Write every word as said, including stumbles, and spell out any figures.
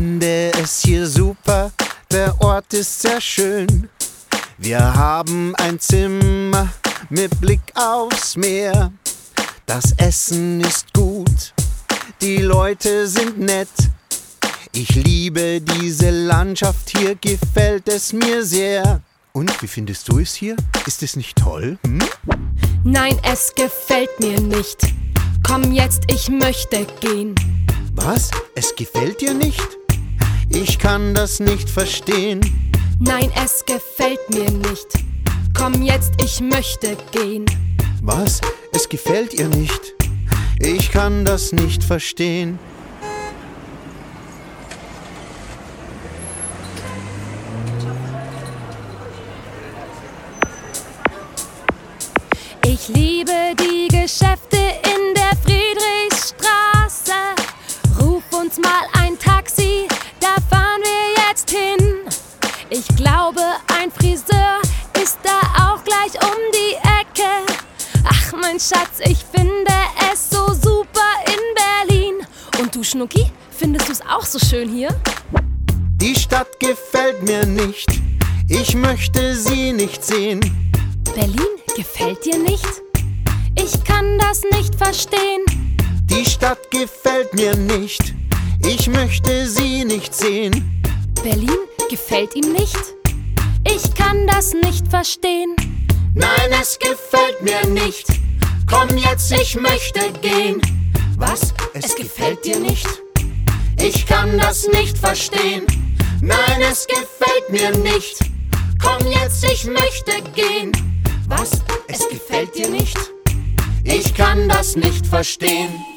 finde es hier super, der Ort ist sehr schön. Wir haben ein Zimmer mit Blick aufs Meer. Das Essen ist gut, die Leute sind nett. Ich liebe diese Landschaft, hier gefällt es mir sehr. Und, wie findest du es hier? Ist es nicht toll? Hm? Nein, es gefällt mir nicht. Komm jetzt, ich möchte gehen. Was? Es gefällt dir nicht? Ich kann das nicht verstehen. Nein, es gefällt mir nicht. Komm jetzt, ich möchte gehen. Was? Es gefällt ihr nicht? Ich kann das nicht verstehen. Ich liebe die Geschäfte in der Friedrichstraße. Ruf uns mal ein Taxi, da fahren wir jetzt hin. Ich glaube, ein Friseur ist da auch gleich um die Ecke. Ach, mein Schatz, ich finde es so super in Berlin. Und du, Schnucki, findest du es auch so schön hier? Die Stadt gefällt mir nicht. Ich möchte sie nicht sehen. Berlin gefällt dir nicht? Ich kann das nicht verstehen. Die Stadt gefällt mir nicht. Ich möchte sie nicht sehen. Berlin gefällt ihm nicht? Ich kann das nicht verstehen. Nein, es gefällt mir nicht. Komm jetzt, ich möchte gehen. Was? Es, es gefällt dir nicht? Ich kann das nicht verstehen. Nein, es gefällt mir nicht. Komm jetzt, ich möchte gehen. Was? Es gefällt dir nicht? Ich kann das nicht verstehen.